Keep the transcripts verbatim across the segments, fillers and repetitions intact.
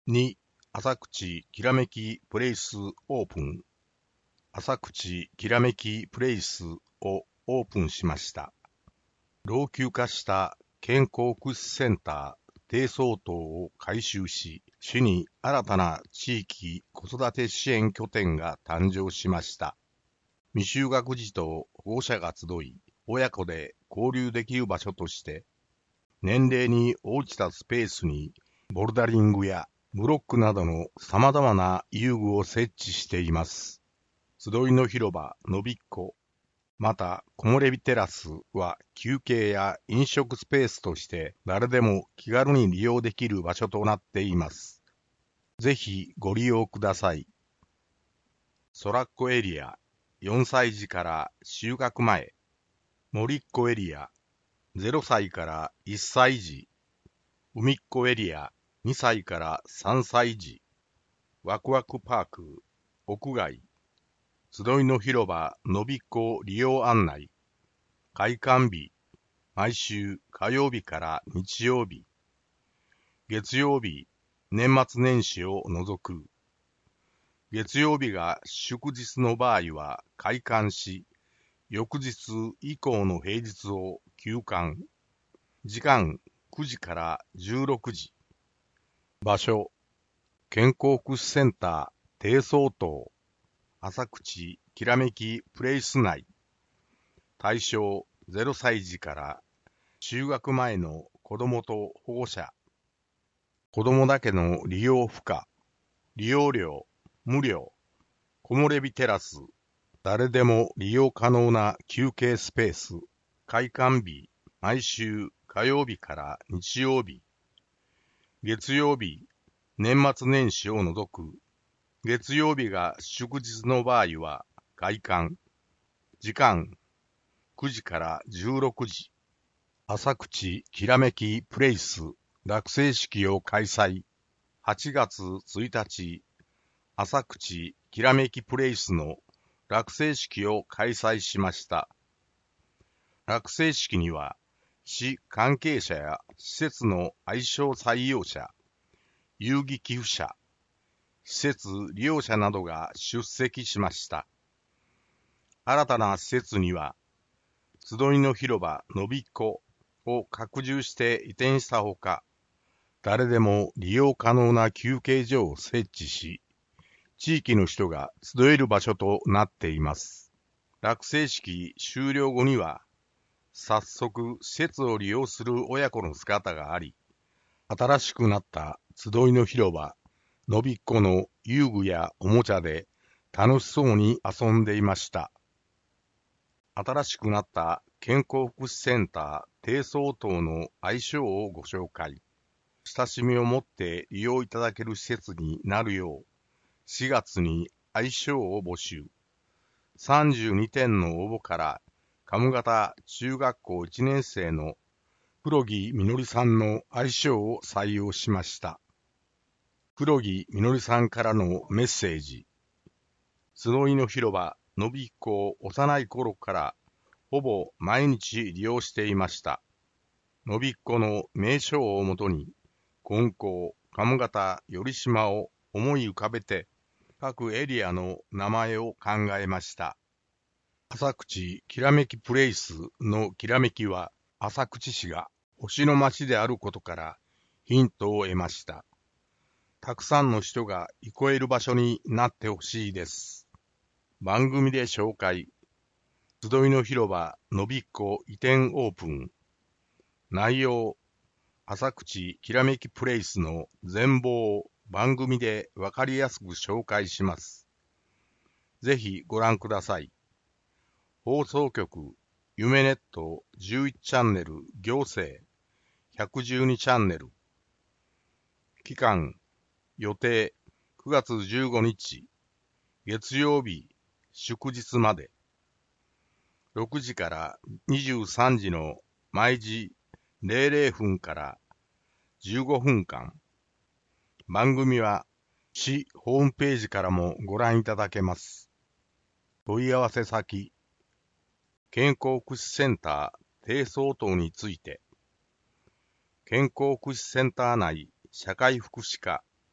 に、浅口きらめきプレイスオープン。浅口きらめきプレイスをオープンしました。老朽化した健康福祉センター低層棟を改修し、市に新たな地域子育て支援拠点が誕生しました。未就学児と保護者が集い、親子で交流できる場所として、年齢に応じたスペースにボルダリングやブロックなどの様々な遊具を設置しています。集いの広場のびっこ、また木漏れ日テラスは休憩や飲食スペースとして誰でも気軽に利用できる場所となっています。ぜひご利用ください。空っ子エリアよんさい児から就学前、森っ子エリアゼロさいからいっさい児、海っ子エリアにさいからさんさい児、ワクワクパーク屋外、集いの広場のびっこ利用案内、開館日、毎週火曜日から日曜日、月曜日、年末年始を除く。月曜日が祝日の場合は開館し、翌日以降の平日を休館。時間くじからじゅうろくじ。場所、健康福祉センター低層棟、浅口きらめきプレイス内。対象ゼロさい児から就学前の子どもと保護者。子どもだけの利用不可。利用料無料。木漏れ日テラス。誰でも利用可能な休憩スペース。開館日毎週火曜日から日曜日。月曜日、年末年始を除く。月曜日が祝日の場合は開館。時間くじからじゅうろくじ。浅口きらめきプレイス落成式を開催。はちがつついたち、浅口きらめきプレイスの落成式を開催しました。落成式には、市関係者や施設の愛称採用者、遊戯寄付者、施設利用者などが出席しました。新たな施設には、集いの広場のびっこを拡充して移転したほか、誰でも利用可能な休憩所を設置し、地域の人が集える場所となっています。落成式終了後には、早速施設を利用する親子の姿があり、新しくなった集いの広場のびっこの遊具やおもちゃで楽しそうに遊んでいました。新しくなった健康福祉センター低層棟の愛称をご紹介。親しみを持って利用いただける施設になるよう、しがつに愛称を募集。さんじゅうにてんの応募から、上方中学校いちねん生の黒木みのりさんの愛称を採用しました。黒木みのりさんからのメッセージ。集いの広場のびっこを幼い頃からほぼ毎日利用していました。のびっこの名称をもとに、金光、上方、頼島を思い浮かべて、各エリアの名前を考えました。浅口きらめきプレイスのきらめきは、浅口市が星の町であることからヒントを得ました。たくさんの人が憩える場所になってほしいです。番組で紹介。集いの広場のびっこ移転オープン。内容。浅口きらめきプレイスの全貌を番組でわかりやすく紹介します。ぜひご覧ください。放送局、夢ネットじゅういちチャンネル行政、ひゃくじゅうにチャンネル。期間、予定、くがつじゅうごにち、月曜日、祝日まで。ろくじからにじゅうさんじの毎時れいじゅっぷんからじゅうごふんかん。番組は市ホームページからもご覧いただけます。問い合わせ先、健康福祉センター低層棟について、健康福祉センター内社会福祉課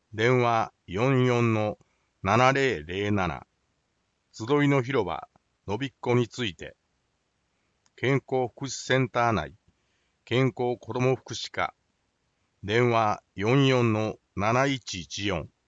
電話 よんよんのななぜろぜろなな。集いの広場のびっこについて。健康福祉センター内健康子ども福祉課電話 よんよんのなないちいちよん。